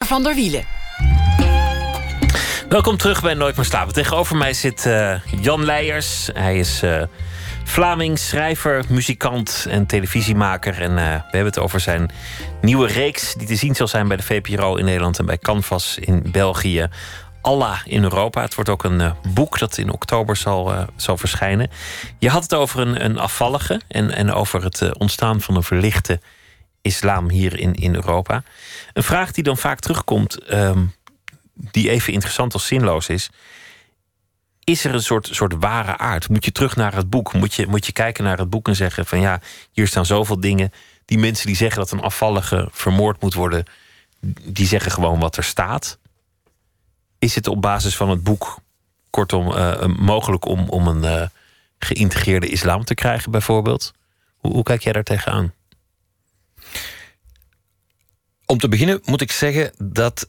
van der Wielen. Welkom terug bij Nooit meer slapen. Tegenover mij zit Jan Leijers. Hij is Vlaming, schrijver, muzikant en televisiemaker. En we hebben het over zijn nieuwe reeks die te zien zal zijn bij de VPRO in Nederland en bij Canvas in België. Allah in Europa. Het wordt ook een boek dat in oktober zal verschijnen. Je had het over een afvallige en over het ontstaan van een verlichte islam hier in Europa. Een vraag die dan vaak terugkomt, die even interessant als zinloos is. Is er een soort ware aard? Moet je terug naar het boek? Moet je kijken naar het boek en zeggen van ja, hier staan zoveel dingen. Die mensen die zeggen dat een afvallige vermoord moet worden, die zeggen gewoon wat er staat. Is het op basis van het boek, kortom, mogelijk om een geïntegreerde islam te krijgen bijvoorbeeld? Hoe kijk jij daar tegenaan? Om te beginnen moet ik zeggen dat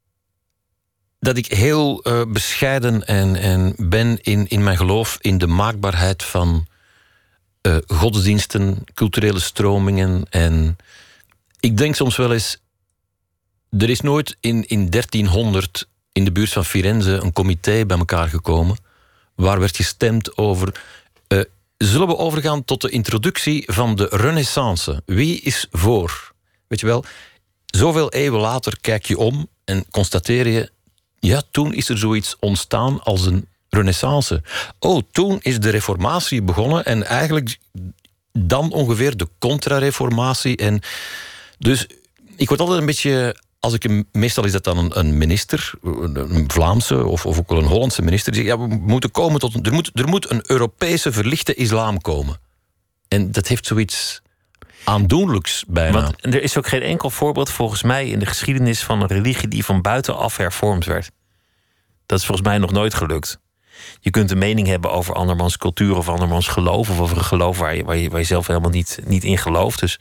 ik heel bescheiden en ben in mijn geloof in de maakbaarheid van godsdiensten, culturele stromingen. En ik denk soms wel eens, er is nooit in 1300 in de buurt van Firenze een comité bij elkaar gekomen waar werd gestemd over, zullen we overgaan tot de introductie van de Renaissance? Wie is voor? Weet je wel, zoveel eeuwen later kijk je om en constateer je, ja, toen is er zoiets ontstaan als een renaissance. Oh, toen is de reformatie begonnen en eigenlijk dan ongeveer de contra-reformatie. En dus ik word altijd een beetje, meestal is dat dan een minister, een Vlaamse of ook wel een Hollandse minister, die zegt, ja, we moeten komen tot er moet een Europese verlichte islam komen. En dat heeft zoiets aandoenlijks bijna. Want er is ook geen enkel voorbeeld volgens mij in de geschiedenis van een religie die van buitenaf hervormd werd. Dat is volgens mij nog nooit gelukt. Je kunt een mening hebben over andermans cultuur of andermans geloof, of over een geloof waar je zelf helemaal niet in gelooft. Dus,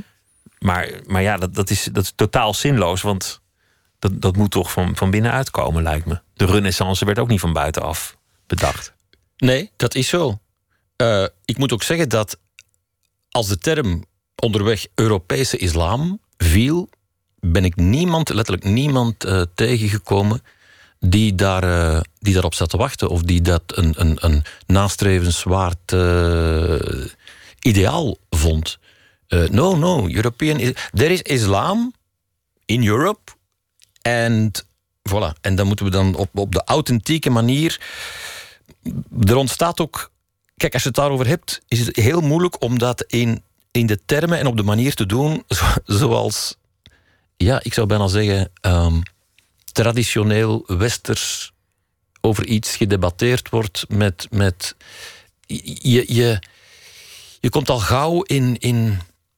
maar ja, dat is totaal zinloos, want dat moet toch van binnenuit komen, lijkt me. De Renaissance werd ook niet van buitenaf bedacht. Nee, dat is zo. Ik moet ook zeggen dat als de term onderweg Europese islam viel, ben ik letterlijk niemand tegengekomen die daarop zat te wachten of die dat een nastrevenswaard ideaal vond. No, there is islam in Europe and voilà. En dan moeten we dan op de authentieke manier. Er ontstaat ook, kijk, als je het daarover hebt, is het heel moeilijk om dat in de termen en op de manier te doen zoals, ja, ik zou bijna zeggen, traditioneel westers over iets gedebatteerd wordt met je komt al gauw in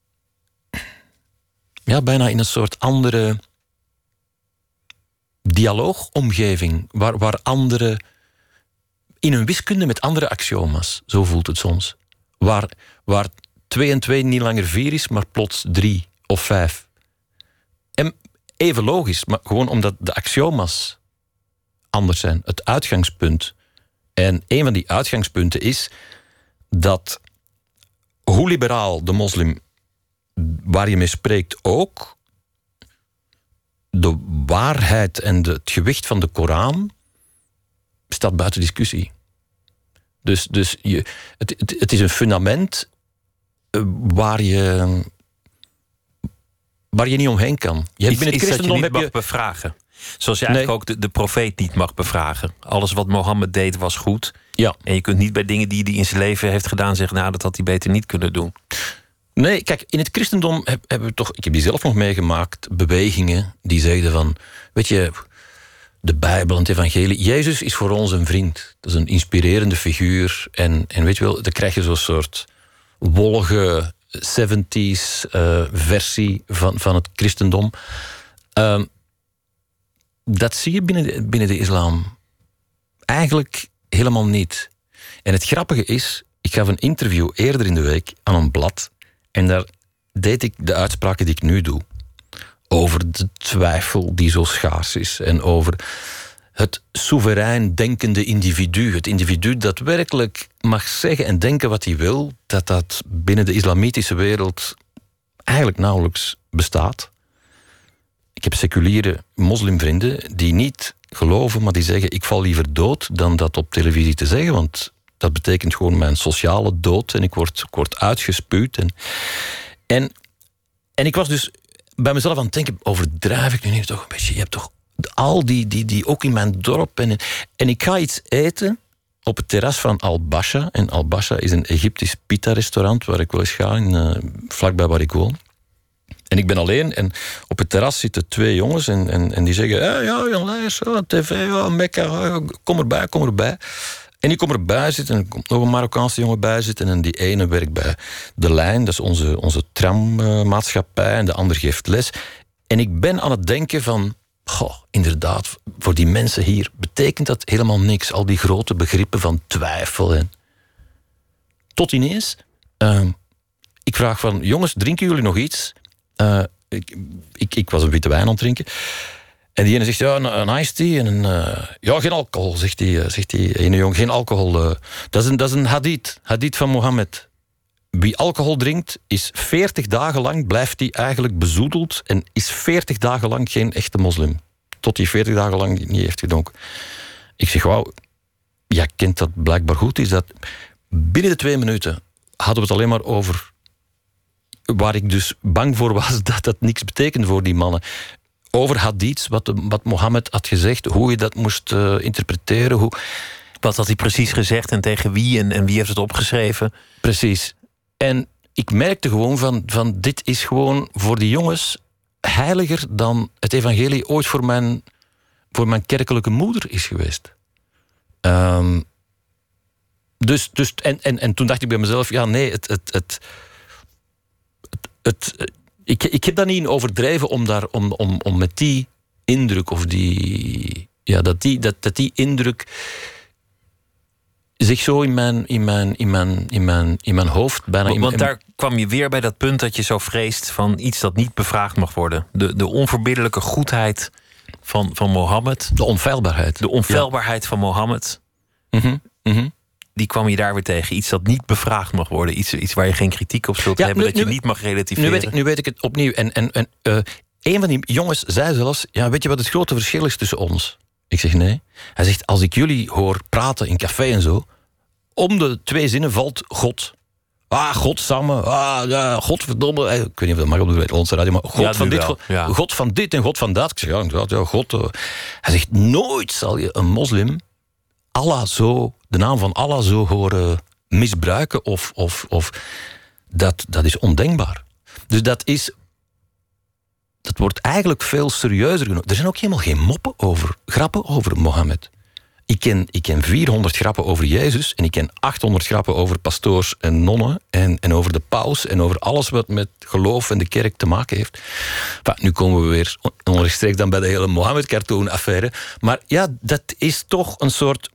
ja, bijna in een soort andere dialoogomgeving, waar andere, in een wiskunde met andere axioma's, zo voelt het soms. Waar 2 en 2 niet langer 4 is, maar plots 3 of 5. En even logisch, maar gewoon omdat de axioma's anders zijn. Het uitgangspunt. En een van die uitgangspunten is dat hoe liberaal de moslim waar je mee spreekt ook, de waarheid en het gewicht van de Koran staat buiten discussie. Dus het is een fundament waar je niet omheen kan. Je hebt Iets dat je niet mag bevragen. Zoals je eigenlijk ook de profeet niet mag bevragen. Alles wat Mohammed deed was goed. Ja. En je kunt niet bij dingen die hij in zijn leven heeft gedaan zeggen, nou, dat had hij beter niet kunnen doen. Nee, kijk, in het christendom hebben we toch, ik heb die zelf nog meegemaakt, bewegingen die zeiden van, weet je, de Bijbel en het evangelie, Jezus is voor ons een vriend. Dat is een inspirerende figuur. En weet je wel, dan krijg je zo'n soort wollige 70s versie van het christendom. Dat zie je binnen de islam eigenlijk helemaal niet. En het grappige is, ik gaf een interview eerder in de week aan een blad en daar deed ik de uitspraken die ik nu doe. Over de twijfel die zo schaars is en over het soeverein denkende individu. Het individu dat werkelijk mag zeggen en denken wat hij wil, dat binnen de islamitische wereld eigenlijk nauwelijks bestaat. Ik ik heb seculiere moslimvrienden die niet geloven, maar die zeggen, ik val liever dood dan dat op televisie te zeggen, want dat betekent gewoon mijn sociale dood en ik word uitgespuwd. En ik was dus bij mezelf aan het denken, overdrijf ik nu toch een beetje? Je hebt toch al die ook in mijn dorp. En ik ga iets eten op het terras van Al-Basha. En Al-Basha is een Egyptisch pita-restaurant waar ik wel eens ga, vlakbij waar ik woon. En ik ben alleen en op het terras zitten 2 jongens en die zeggen, ja, Jan Leijers, tv, Mekka, kom erbij. En ik kom erbij zitten en er komt nog een Marokkaanse jongen bij zitten en die ene werkt bij De Lijn, dat is onze trammaatschappij, en de ander geeft les. En ik ben aan het denken van, inderdaad, voor die mensen hier betekent dat helemaal niks. Al die grote begrippen van twijfel. Tot ineens, ik vraag van, jongens, drinken jullie nog iets? Ik was een witte wijn aan het drinken. En die ene zegt, ja, een iced tea en ja, geen alcohol, zegt die ene jongen. Geen alcohol. Dat is een hadith van Mohammed. Wie alcohol drinkt, is 40 dagen lang, blijft hij eigenlijk bezoedeld en is 40 dagen lang geen echte moslim. Tot hij 40 dagen lang niet heeft gedronken. Ik zeg, wauw, jij kent dat blijkbaar goed. Is dat binnen de 2 minuten hadden we het alleen maar over waar ik dus bang voor was dat niks betekende voor die mannen. Over hadiths, wat Mohammed had gezegd, hoe je dat moest interpreteren. Wat had hij precies gezegd en tegen wie en wie heeft het opgeschreven? Precies. En ik merkte gewoon van dit is gewoon voor die jongens heiliger dan het evangelie ooit voor mijn kerkelijke moeder is geweest. Dus toen dacht ik bij mezelf, ja nee, ik heb daar niet in overdreven om met die indruk of dat die indruk zich zo in mijn hoofd bijna... Want daar kwam je weer bij dat punt dat je zo vreest van iets dat niet bevraagd mag worden. De onverbiddelijke goedheid van Mohammed. De onfeilbaarheid. De onfeilbaarheid van Mohammed. Die kwam je daar weer tegen. Iets dat niet bevraagd mag worden. Iets waar je geen kritiek op zult hebben. Dat je niet mag relativeren. Nu weet ik het opnieuw. En een van die jongens zei zelfs, ja, weet je wat het grote verschil is tussen ons? Ik zeg nee. Hij zegt, als ik jullie hoor praten in café en zo, om de 2 zinnen valt God. God samen. Ja, godverdomme. Ik weet niet of dat mag op de onze radio, maar God van dit, God van dit en God van dat. Ik zeg, ja, inderdaad, ja, God. Hij zegt, nooit zal je een moslim Allah zo, de naam van Allah zo horen misbruiken of dat is ondenkbaar. Dus dat wordt eigenlijk veel serieuzer genomen. Er zijn ook helemaal geen grappen over Mohammed. Ik ken 400 grappen over Jezus en ik ken 800 grappen over pastoors en nonnen en over de paus en over alles wat met geloof en de kerk te maken heeft. Nu komen we weer onrechtstreeks dan bij de hele Mohammed-cartoon-affaire. Maar ja, dat is toch een soort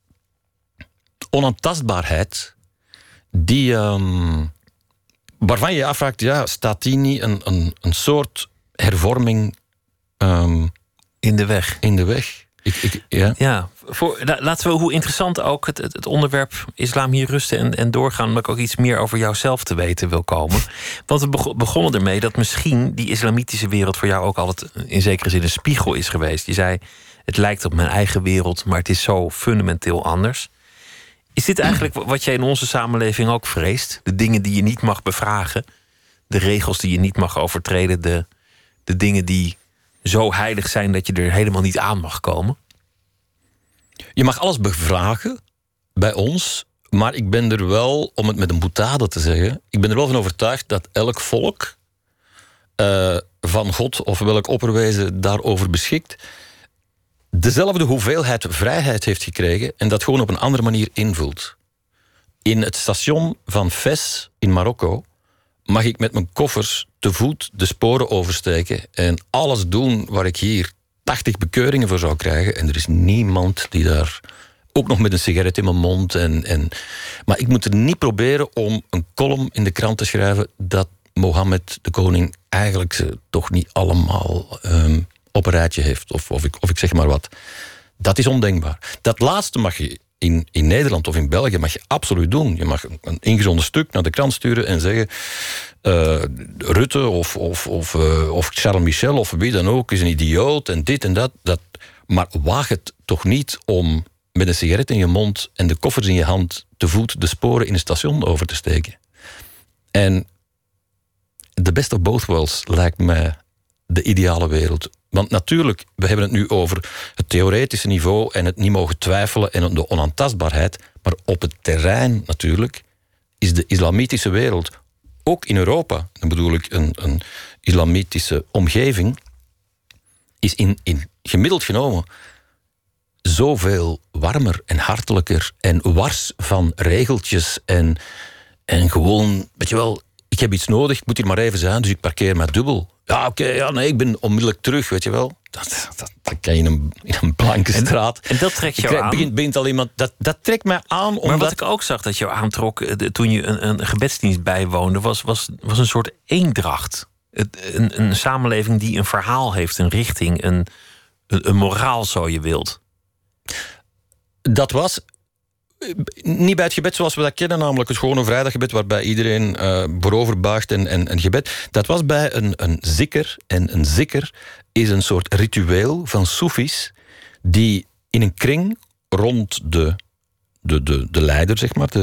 onaantastbaarheid die waarvan je je afvraagt, ja, staat die niet een soort hervorming in de weg? In de weg. Laten we, hoe interessant ook het onderwerp islam hier rusten en doorgaan, omdat ik ook iets meer over jouzelf te weten wil komen. Want we begonnen ermee dat misschien die islamitische wereld voor jou ook altijd in zekere zin een spiegel is geweest. Je zei, het lijkt op mijn eigen wereld, maar het is zo fundamenteel anders. Is dit eigenlijk wat jij in onze samenleving ook vreest? De dingen die je niet mag bevragen, de regels die je niet mag overtreden, de dingen die zo heilig zijn dat je er helemaal niet aan mag komen? Je mag alles bevragen bij ons, maar ik ben er wel, om het met een boutade te zeggen, ik ben er wel van overtuigd dat elk volk van God of welk opperwezen daarover beschikt, dezelfde hoeveelheid vrijheid heeft gekregen en dat gewoon op een andere manier invult. In het station van Fes in Marokko mag ik met mijn koffers te voet de sporen oversteken en alles doen waar ik hier 80 bekeuringen voor zou krijgen. En er is niemand die daar, ook nog met een sigaret in mijn mond. Maar ik moet er niet proberen om een column in de krant te schrijven dat Mohammed, de koning, eigenlijk ze toch niet allemaal op een rijtje heeft. Of ik zeg maar wat. Dat is ondenkbaar. Dat laatste mag je in Nederland of in België mag je absoluut doen. Je mag een ingezonden stuk naar de krant sturen en zeggen... Rutte of Charles Michel of wie dan ook is een idioot en dit en dat. Maar waag het toch niet om met een sigaret in je mond en de koffers in je hand te voet de sporen in een station over te steken. En the best of both worlds lijkt mij de ideale wereld. Want natuurlijk, we hebben het nu over het theoretische niveau en het niet mogen twijfelen en de onaantastbaarheid. Maar op het terrein natuurlijk is de islamitische wereld, ook in Europa, dan bedoel ik een islamitische omgeving, is in gemiddeld genomen zoveel warmer en hartelijker en wars van regeltjes en gewoon, weet je wel, ik heb iets nodig, ik moet hier maar even zijn, dus ik parkeer maar dubbel. Ja, oké, nee, ik ben onmiddellijk terug, weet je wel. Dat kan je in een blanke straat. En dat trekt jou aan? Begint al iemand, dat trekt mij aan. Maar omdat... wat ik ook zag dat jou aantrok toen je een gebedsdienst bijwoonde, was een soort eendracht. Een samenleving die een verhaal heeft, een richting, een moraal, zo je wilt. Dat was niet bij het gebed zoals we dat kennen, namelijk het gewone vrijdaggebed waarbij iedereen voorover buigt en gebed. Dat was bij een zikr. En een zikr is een soort ritueel van soefis die in een kring rond de leider, zeg maar,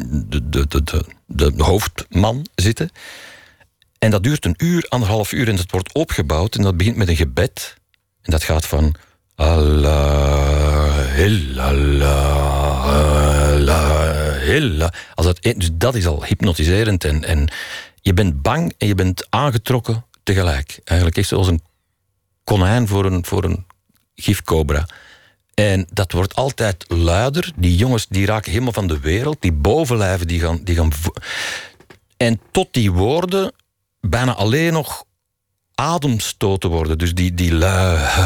de hoofdman zitten. En dat duurt 1 uur, 1,5 uur en dat wordt opgebouwd en dat begint met een gebed. En dat gaat van Allah, illallah, Allah, illallah. Dus dat is al hypnotiserend en je bent bang en je bent aangetrokken tegelijk. Eigenlijk echt zoals een konijn voor een gifcobra. En dat wordt altijd luider. Die jongens die raken helemaal van de wereld. Die bovenlijven die gaan en tot die woorden bijna alleen nog ademstoten worden. Dus die la,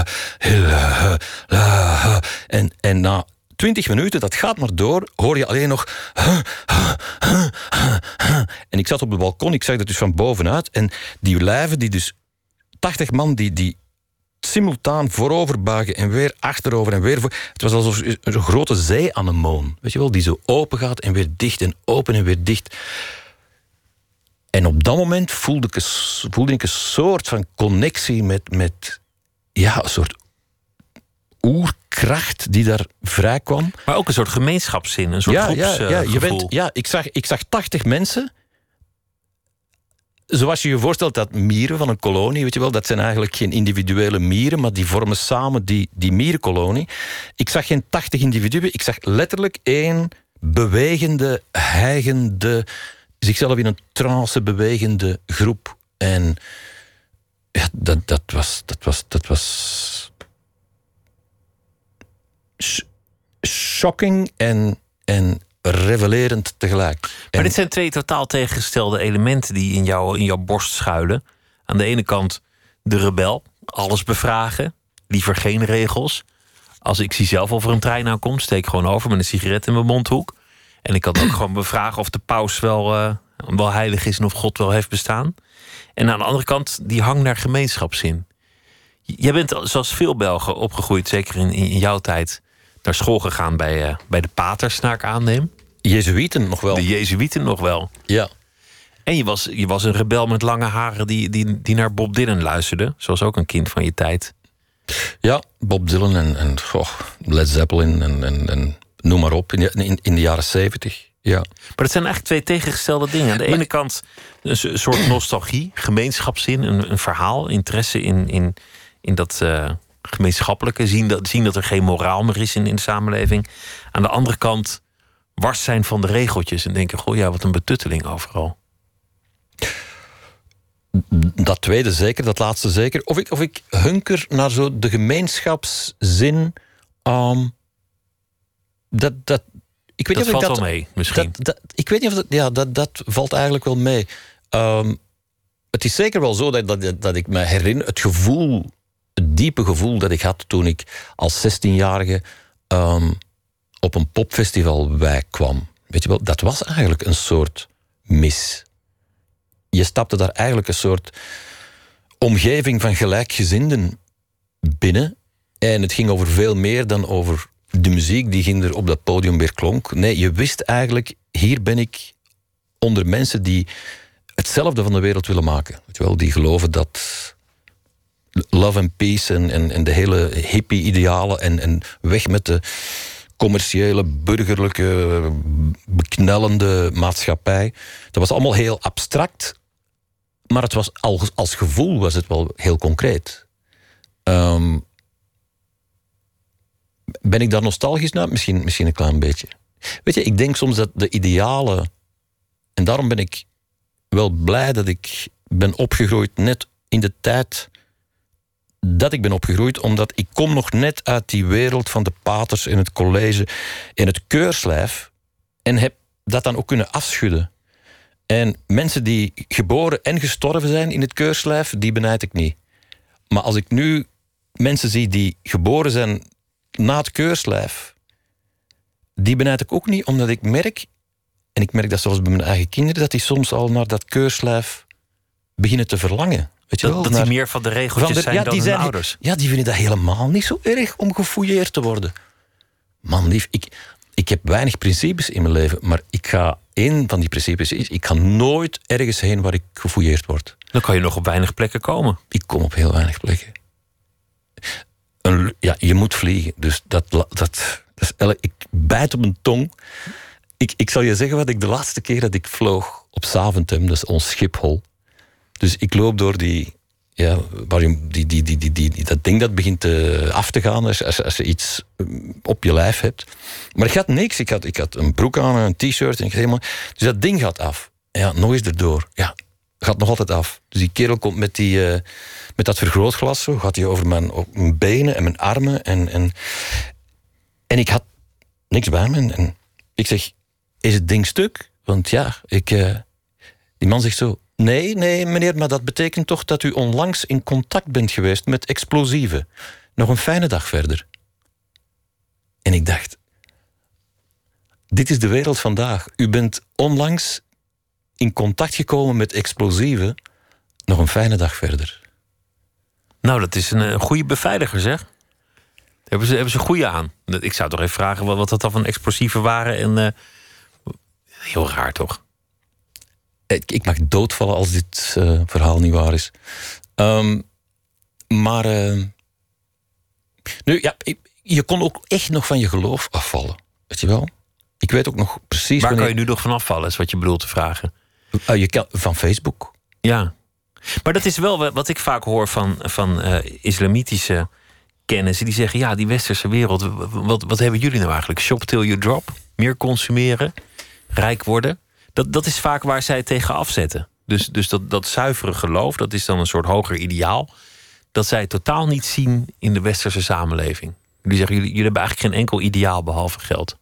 en na 20 minuten, dat gaat maar door, hoor je alleen nog en ik zat op het balkon, ik zag dat dus van bovenuit en die lijven, die dus 80 man die simultaan voorover buigen en weer achterover en weer voor. Het was alsof een grote zeeanemoon, weet je wel, die zo open gaat en weer dicht en open en weer dicht. En op dat moment voelde ik een soort van connectie met een soort oerkracht die daar vrij kwam. Maar ook een soort gemeenschapszin, een soort groepsgevoel. Ik zag 80 mensen. Zoals je je voorstelt dat mieren van een kolonie, weet je wel, dat zijn eigenlijk geen individuele mieren, maar die vormen samen die mierenkolonie. Ik zag geen 80 individuen, ik zag letterlijk 1 bewegende, hijgende, zichzelf in een trance bewegende groep. En ja, dat was shocking en revelerend tegelijk. Maar dit zijn 2 totaal tegengestelde elementen die in jouw borst schuilen. Aan de ene kant de rebel, alles bevragen, liever geen regels. Als ik zie zelf of er een trein aankomt, steek ik gewoon over met een sigaret in mijn mondhoek. En ik kan ook gewoon bevragen of de paus wel heilig is en of God wel heeft bestaan. En aan de andere kant die hang naar gemeenschapszin. Jij bent zoals veel Belgen opgegroeid, zeker in jouw tijd, naar school gegaan bij de paters, naar ik aanneem. Jezuïeten nog wel. De Jezuïeten nog wel. Ja. En je was een rebel met lange haren die naar Bob Dylan luisterde. Zoals ook een kind van je tijd. Ja, Bob Dylan en Led Zeppelin en noem maar op. In de jaren 70. Ja. Maar dat zijn eigenlijk 2 tegengestelde dingen. Aan de ene kant een soort nostalgie, gemeenschapszin, een verhaal, interesse in dat gemeenschappelijke. Zien dat er geen moraal meer is in de samenleving. Aan de andere kant wars zijn van de regeltjes en denken, goh ja, wat een betutteling overal. Dat tweede zeker, dat laatste zeker. Of ik hunker naar zo de gemeenschapszin. Ik weet dat niet of valt wel mee, misschien. Ik weet niet of dat valt eigenlijk wel mee. Het is zeker wel zo dat ik me herinner, het diepe gevoel dat ik had toen ik als 16-jarige op een popfestival kwam. Weet je wel, dat was eigenlijk een soort mis. Je stapte daar eigenlijk een soort omgeving van gelijkgezinden binnen. En het ging over veel meer dan over de muziek die ginder op dat podium weer klonk. Nee, je wist eigenlijk, hier ben ik onder mensen die hetzelfde van de wereld willen maken. Weet je wel, die geloven dat love and peace en de hele hippie-idealen en weg met de commerciële, burgerlijke, beknellende maatschappij. Dat was allemaal heel abstract, maar het was als gevoel was het wel heel concreet. Ben ik daar nostalgisch naar? Misschien een klein beetje. Weet je, ik denk soms dat de idealen... En daarom ben ik wel blij dat ik ben opgegroeid net in de tijd dat ik ben opgegroeid, omdat ik kom nog net uit die wereld van de paters in het college en het keurslijf en heb dat dan ook kunnen afschudden. En mensen die geboren en gestorven zijn in het keurslijf, die benijd ik niet. Maar als ik nu mensen zie die geboren zijn na het keurslijf, die benijd ik ook niet, omdat ik merk, en ik merk dat zelfs bij mijn eigen kinderen, dat die soms al naar dat keurslijf beginnen te verlangen. Weet je wel? Dat die meer van de regeltjes zijn dan hun ouders. Ja, die vinden dat helemaal niet zo erg om gefouilleerd te worden. Man lief, ik heb weinig principes in mijn leven, maar ik ga één van die principes is, ik ga nooit ergens heen waar ik gefouilleerd word. Dan kan je nog op weinig plekken komen. Ik kom op heel weinig plekken. Je moet vliegen, dus ik bijt op mijn tong. Ik zal je zeggen wat ik de laatste keer dat ik vloog op Zaventem, dat is ons Schiphol. Dus ik loop door dat ding dat begint af te gaan als je iets op je lijf hebt. Maar ik had niks. Ik had een broek aan, een t-shirt. En dus dat ding gaat af. Ja, nog eens erdoor. Ja, gaat nog altijd af. Dus die kerel komt met dat vergrootglas. Zo gaat hij over mijn benen en mijn armen. En ik had niks bij me. En ik zeg, is het ding stuk? Want ja, die man zegt zo... Nee, meneer, maar dat betekent toch dat u onlangs in contact bent geweest met explosieven. Nog een fijne dag verder. En ik dacht, dit is de wereld vandaag. U bent onlangs in contact gekomen met explosieven. Nog een fijne dag verder. Nou, dat is een goede beveiliger, zeg. Hebben ze goede aan. Ik zou toch even vragen wat dat dan van explosieven waren. En heel raar, toch? Ik mag doodvallen als dit verhaal niet waar is. Je kon ook echt nog van je geloof afvallen. Weet je wel? Ik weet ook nog precies... Waar kan je nu nog van afvallen, is wat je bedoelt te vragen? Je kan van Facebook. Ja. Maar dat is wel wat ik vaak hoor van islamitische kennissen. Die zeggen, ja, die westerse wereld... Wat hebben jullie nou eigenlijk? Shop till you drop? Meer consumeren? Rijk worden? Dat is vaak waar zij tegen afzetten. Dus dat zuivere geloof, dat is dan een soort hoger ideaal... dat zij totaal niet zien in de westerse samenleving. Die zeggen, jullie hebben eigenlijk geen enkel ideaal behalve geld.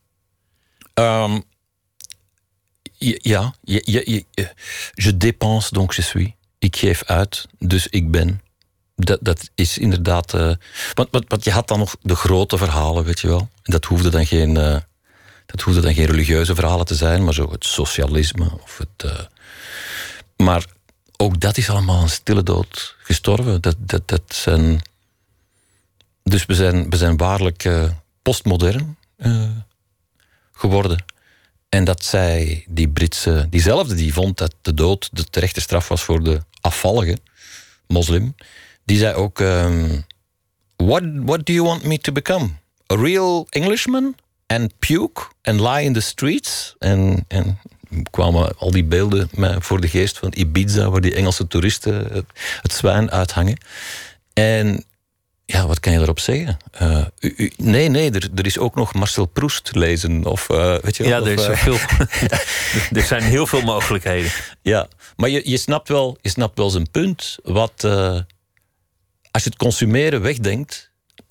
Je dépense, donc je suis. Ik geef uit, dus ik ben. Dat is inderdaad... Want je had dan nog de grote verhalen, weet je wel. En dat hoefde dan geen religieuze verhalen te zijn, maar zo het socialisme of het... Maar ook dat is allemaal een stille dood gestorven. Dat zijn... Dus we zijn waarlijk postmodern geworden. En dat zij, die Britse, diezelfde die vond dat de dood de terechte straf was voor de afvallige moslim, die zei ook: What do you want me to become? A real Englishman? And puke? And lie in the streets? En kwamen al die beelden mij voor de geest van Ibiza, waar die Engelse toeristen het zwijn uithangen. En ja, wat kan je daarop zeggen? Nee, er is ook nog Marcel Proust lezen. Of, weet je, ja, er is zoveel. Er zijn heel veel mogelijkheden. Ja, maar je snapt wel zijn punt. Als je het consumeren wegdenkt,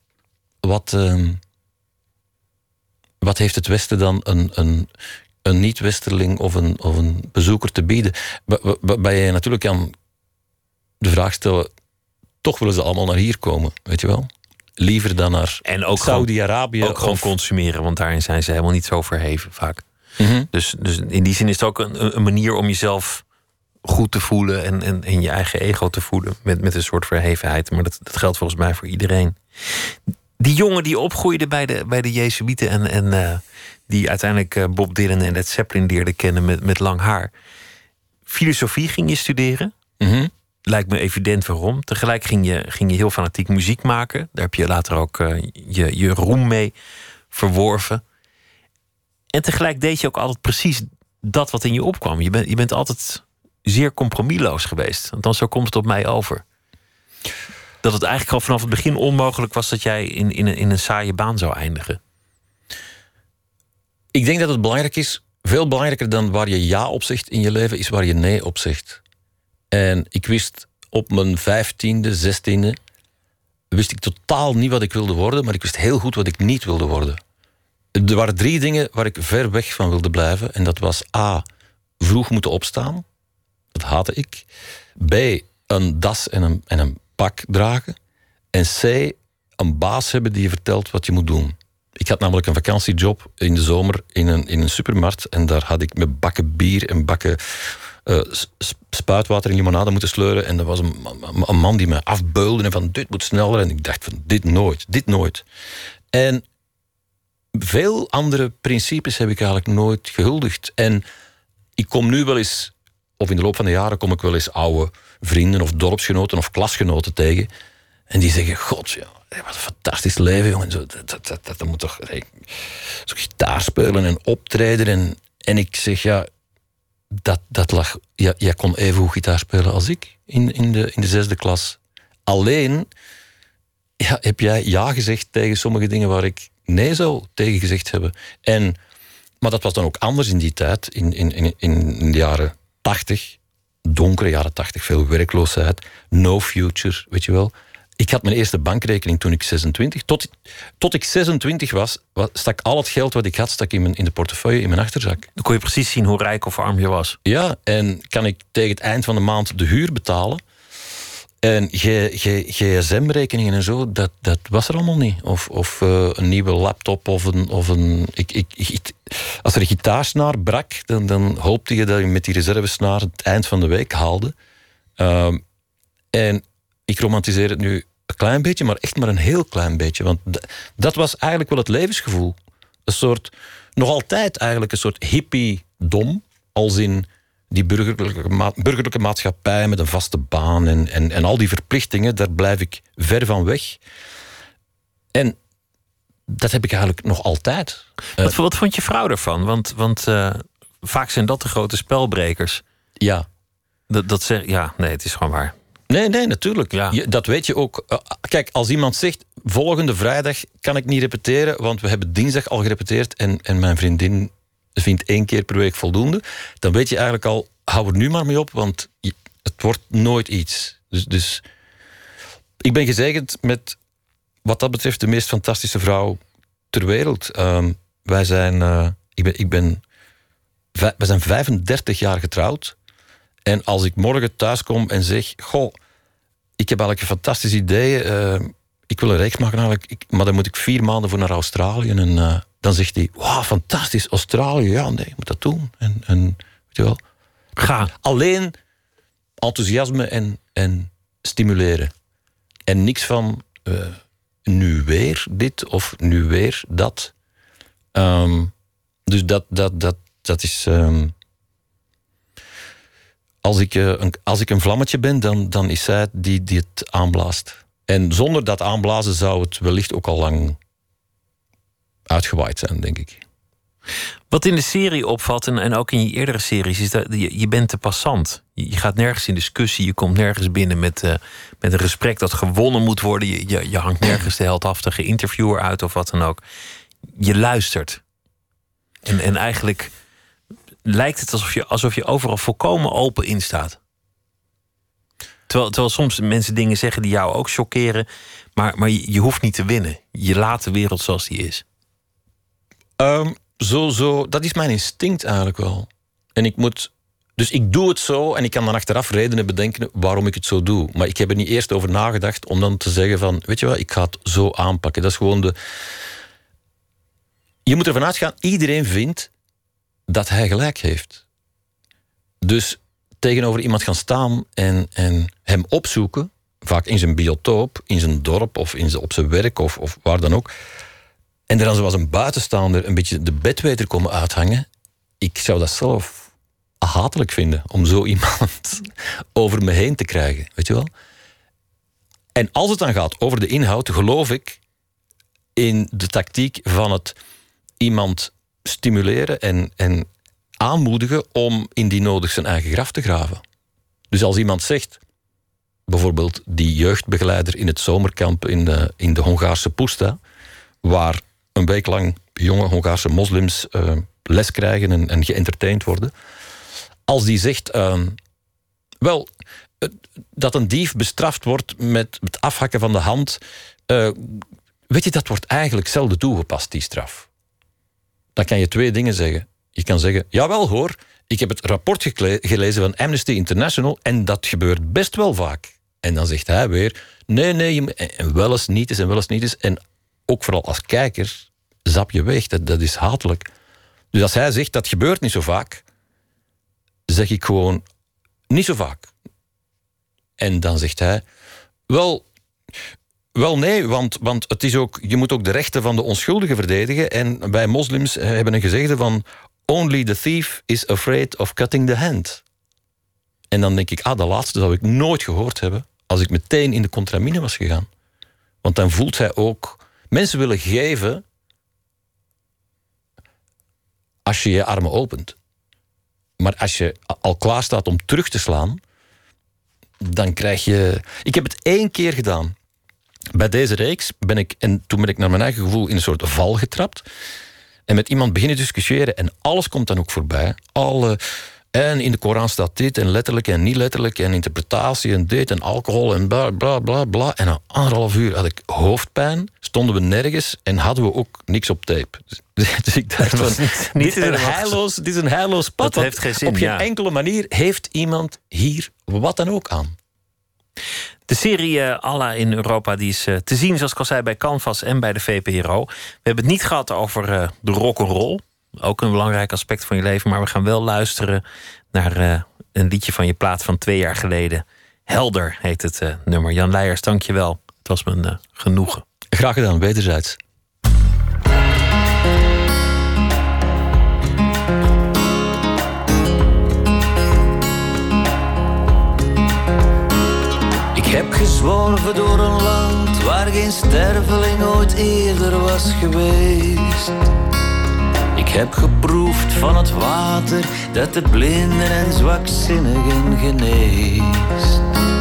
wat heeft het Westen dan een niet-Westerling of een bezoeker te bieden? Waarbij je natuurlijk aan de vraag stellen, toch willen ze allemaal naar hier komen, weet je wel? Liever dan naar Saudi-Arabië. Ook gewoon consumeren, want daarin zijn ze helemaal niet zo verheven vaak. Mm-hmm. Dus in die zin is het ook een manier om jezelf goed te voelen en je eigen ego te voeden met een soort verhevenheid. Maar dat geldt volgens mij voor iedereen. Die jongen die opgroeide bij de Jezuïeten en die uiteindelijk Bob Dylan en Led Zeppelin leerde kennen met lang haar. Filosofie ging je studeren. Mm-hmm. Lijkt me evident waarom. Tegelijk ging je heel fanatiek muziek maken. Daar heb je later ook je roem mee verworven. En tegelijk deed je ook altijd precies dat wat in je opkwam. Je bent altijd zeer compromisloos geweest. Althans, zo komt het op mij over. Dat het eigenlijk al vanaf het begin onmogelijk was dat jij in een saaie baan zou eindigen. Ik denk dat het belangrijk is, veel belangrijker dan waar je ja op zegt in je leven, is waar je nee op zegt. En ik wist op mijn 15e, 16e, wist ik totaal niet wat ik wilde worden, maar ik wist heel goed wat ik niet wilde worden. Er waren 3 dingen waar ik ver weg van wilde blijven. En dat was A, vroeg moeten opstaan. Dat haatte ik. B, een das en een pak dragen. En C, een baas hebben die je vertelt wat je moet doen. Ik had namelijk een vakantiejob in de zomer in een supermarkt. En daar had ik met bakken bier en bakken spuitwater en limonade moeten sleuren. En er was een man die me afbeulde en van dit moet sneller. En ik dacht van dit nooit. En veel andere principes heb ik eigenlijk nooit gehuldigd. En ik kom nu wel eens, of in de loop van de jaren kom ik wel eens oude vrienden of dorpsgenoten of klasgenoten tegen. En die zeggen, god, ja, wat een fantastisch leven, jongen. Dat moet toch zo gitaar spelen en optreden. En ik zeg, ja, dat lag. Ja, jij kon even goed gitaar spelen als ik in de 6e klas. Alleen heb jij ja gezegd tegen sommige dingen waar ik nee zou tegen gezegd hebben. Maar dat was dan ook anders in die tijd, in de jaren 80, donkere jaren 80, veel werkloosheid, no future, weet je wel. Ik had mijn eerste bankrekening toen ik 26. Tot ik 26 was, stak al het geld wat ik had stak in de portefeuille, in mijn achterzak. Dan kon je precies zien hoe rijk of arm je was. Ja, en kan ik tegen het eind van de maand de huur betalen. En gsm-rekeningen en zo, dat was er allemaal niet. Of een nieuwe laptop of een als er een gitaarsnaar brak, dan hoopte je dat je met die reservesnaar het eind van de week haalde. En ik romantiseer het nu een klein beetje, maar echt maar een heel klein beetje. Want dat was eigenlijk wel het levensgevoel. Een soort, nog altijd eigenlijk een soort hippie-dom, als in die burgerlijke maatschappij met een vaste baan en al die verplichtingen, daar blijf ik ver van weg. En dat heb ik eigenlijk nog altijd. Wat vond je vrouw ervan? Want vaak zijn dat de grote spelbrekers. Ja. Dat zeg, ja, nee, het is gewoon waar. Nee, natuurlijk. Ja. Dat weet je ook. Kijk, als iemand zegt, volgende vrijdag kan ik niet repeteren, want we hebben dinsdag al gerepeteerd en mijn vriendin vindt 1 keer per week voldoende, dan weet je eigenlijk al, hou er nu maar mee op, want het wordt nooit iets. Dus ik ben gezegend met, wat dat betreft, de meest fantastische vrouw ter wereld. Wij zijn 35 jaar getrouwd. En als ik morgen thuis kom en zeg, goh, ik heb eigenlijk een fantastisch idee, ik wil een reeks maken eigenlijk, maar dan moet ik 4 maanden voor naar Australië. En dan zegt hij, wauw, fantastisch, Australië, ja, nee, ik moet dat doen. En weet je wel. Ga. Alleen enthousiasme en stimuleren. En niks van nu weer dit of nu weer dat. Dus dat is. Als ik een vlammetje ben, dan is zij die het aanblaast. En zonder dat aanblazen zou het wellicht ook al lang uitgewaaid zijn, denk ik. Wat in de serie opvalt, en ook in je eerdere series, is dat je bent te passant. Je gaat nergens in discussie, je komt nergens binnen met een gesprek dat gewonnen moet worden. Je hangt nergens de heldhaftige interviewer uit of wat dan ook. Je luistert. En eigenlijk lijkt het alsof je overal volkomen open in staat. Terwijl soms mensen dingen zeggen die jou ook chockeren, maar je hoeft niet te winnen. Je laat de wereld zoals die is. Dat is mijn instinct eigenlijk wel. Dus ik doe het zo en ik kan dan achteraf redenen bedenken waarom ik het zo doe. Maar ik heb er niet eerst over nagedacht om dan te zeggen van, weet je wat, ik ga het zo aanpakken. Dat is gewoon je moet ervan uitgaan, iedereen vindt dat hij gelijk heeft. Dus tegenover iemand gaan staan en hem opzoeken, vaak in zijn biotoop, in zijn dorp of op zijn werk of waar dan ook. En er dan zoals een buitenstaander een beetje de bedweter komen uithangen. Ik zou dat zelf hatelijk vinden om zo iemand over me heen te krijgen, weet je wel? En als het dan gaat over de inhoud, geloof ik in de tactiek van het iemand stimuleren en aanmoedigen om indien nodig zijn eigen graf te graven. Dus als iemand zegt, bijvoorbeeld die jeugdbegeleider in het zomerkamp in de Hongaarse Puszta, waar een week lang jonge Hongaarse moslims les krijgen en geëntertained worden, als die zegt, dat een dief bestraft wordt met het afhakken van de hand, weet je, dat wordt eigenlijk zelden toegepast, die straf. Dan kan je 2 dingen zeggen. Je kan zeggen, jawel hoor, ik heb het rapport gelezen van Amnesty International en dat gebeurt best wel vaak. En dan zegt hij weer, nee, en wel eens niet is en wel eens niet is. En ook vooral als kijker, zap je weg, dat is hatelijk. Dus als hij zegt, dat gebeurt niet zo vaak, zeg ik gewoon, niet zo vaak. En dan zegt hij, wel nee, want het is ook, je moet ook de rechten van de onschuldigen verdedigen. En wij moslims hebben een gezegde van, only the thief is afraid of cutting the hand. En dan denk ik, dat laatste zou ik nooit gehoord hebben als ik meteen in de contramine was gegaan. Want dan voelt hij ook, mensen willen geven als je je armen opent. Maar als je al klaar staat om terug te slaan, dan krijg je... Ik heb het 1 keer gedaan. Bij deze reeks toen ben ik naar mijn eigen gevoel in een soort val getrapt. En met iemand beginnen discussiëren en alles komt dan ook voorbij. En in de Koran staat dit en letterlijk en niet letterlijk en interpretatie en dit en alcohol en bla bla bla bla. En na 1,5 uur had ik hoofdpijn, stonden we nergens en hadden we ook niks op tape. Dus ik dacht van, dit is een heilloos pad. Dat heeft geen zin, op geen enkele manier heeft iemand hier wat dan ook aan. De serie Allah in Europa die is te zien, zoals ik al zei, bij Canvas en bij de VPRO. We hebben het niet gehad over de rock'n'roll. Ook een belangrijk aspect van je leven. Maar we gaan wel luisteren naar een liedje van je plaat van 2 jaar geleden. Helder heet het nummer. Jan Leijers, dank je wel. Het was me een genoegen. Graag gedaan, wederzijds. Ik heb gezworven door een land waar geen sterveling ooit eerder was geweest. Ik heb geproefd van het water dat de blinden en zwakzinnigen geneest.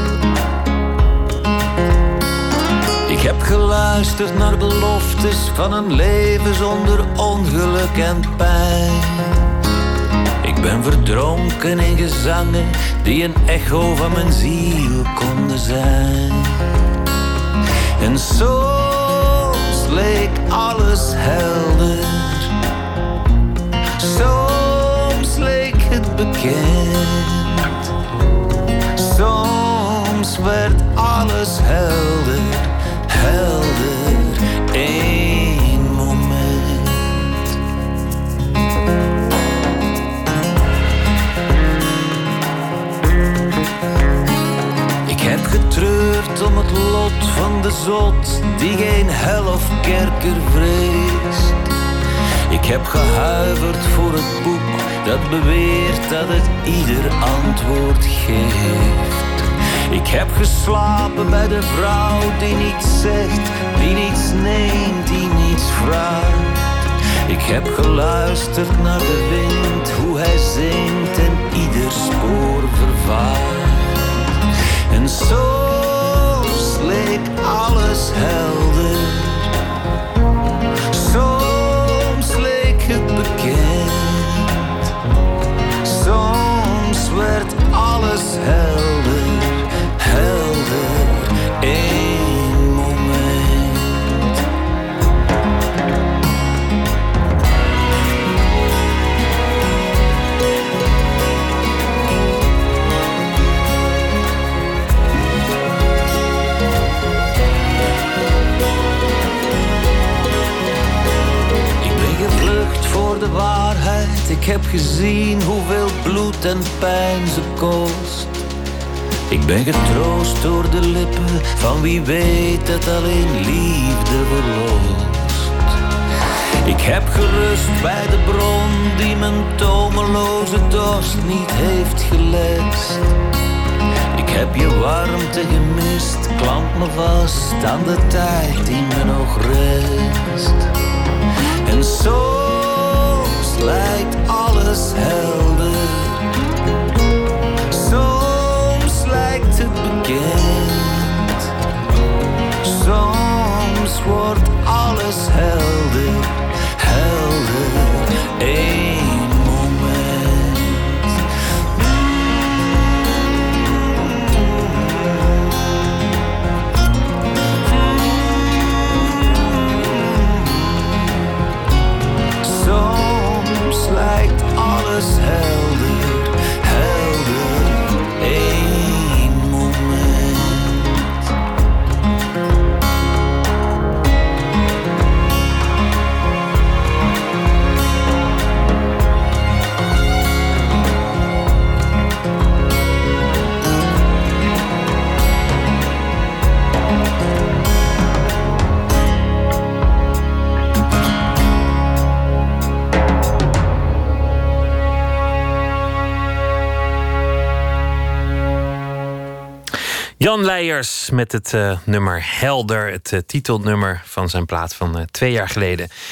Ik heb geluisterd naar beloftes van een leven zonder ongeluk en pijn. Ik ben verdronken in gezangen die een echo van mijn ziel konden zijn. En soms leek alles helder, soms leek het bekend, soms werd alles helder, helder, één moment. Ik heb getreurd om het lot van de zot die geen hel of kerker vreest. Ik heb gehuiverd voor het boek dat beweert dat het ieder antwoord geeft. Ik heb geslapen bij de vrouw die niets zegt, die niets neemt, die niets vraagt. Ik heb geluisterd naar de wind, hoe hij zingt en ieder spoor vervaart. En soms leek alles helder, soms leek het bekend, soms werd alles helder, helder, één moment. Ik ben gevlucht voor de waarheid, ik heb gezien hoeveel bloed en pijn ze kost. Ik ben getroost door de lippen van wie weet dat alleen liefde verlost. Ik heb gerust bij de bron die mijn tomeloze dorst niet heeft gelest. Ik heb je warmte gemist, klamp me vast aan de tijd die me nog rest. En soms lijkt alles helder, soms lijkt het bekend, soms wordt alles helder, helder, één moment. Soms lijkt alles helder, helder, één moment. Jan Leijers met het nummer Helder, het titelnummer van zijn plaat van 2 jaar geleden.